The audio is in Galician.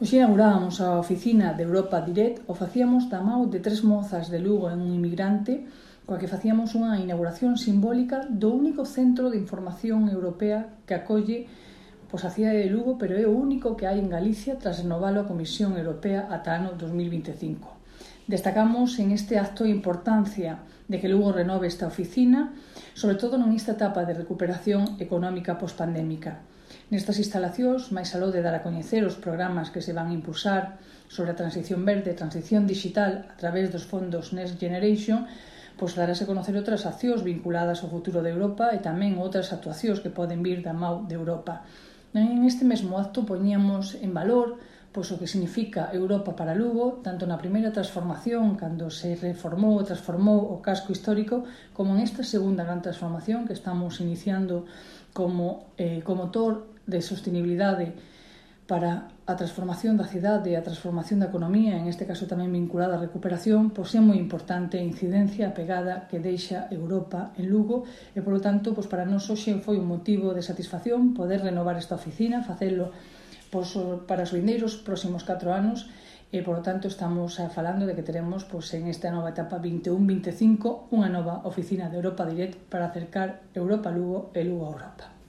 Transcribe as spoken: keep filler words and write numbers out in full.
Hoxe inaugurábamos a oficina de Europa Direct, o facíamos da mão de tres mozas de Lugo e un inmigrante, coa que facíamos unha inauguración simbólica do único centro de información europea que acolle pois, a cidade de Lugo, pero é o único que hai en Galicia tras renovalo a Comisión Europea ata ano dos mil vinte e cinco. Destacamos en este acto a importancia de que Lugo renove esta oficina, sobre todo nesta etapa de recuperación económica pospandémica. Nestas instalacións, máis aló de dar a coñecer os programas que se van a impulsar sobre a transición verde e transición digital a través dos fondos Next Generation, pois darás a conocer outras accións vinculadas ao futuro de Europa e tamén outras actuacións que poden vir da mão de Europa. En este mesmo acto poñíamos en valor pois o que significa Europa para Lugo, tanto na primeira transformación, cando se reformou e transformou o casco histórico, como en esta segunda gran transformación que estamos iniciando como, eh, como motor de sostenibilidade para a transformación da cidade e a transformación da economía, en este caso tamén vinculada á recuperación, pois é moi importante a incidencia, a pegada que deixa Europa en Lugo e, polo tanto, pois para nós hoxe foi un motivo de satisfacción poder renovar esta oficina, facelo pois, para os vindeiros próximos catro anos e, polo tanto, estamos falando de que teremos pois, en esta nova etapa vinte e un vinte e cinco unha nova oficina de Europa Direct para acercar Europa a Lugo e Lugo a Europa.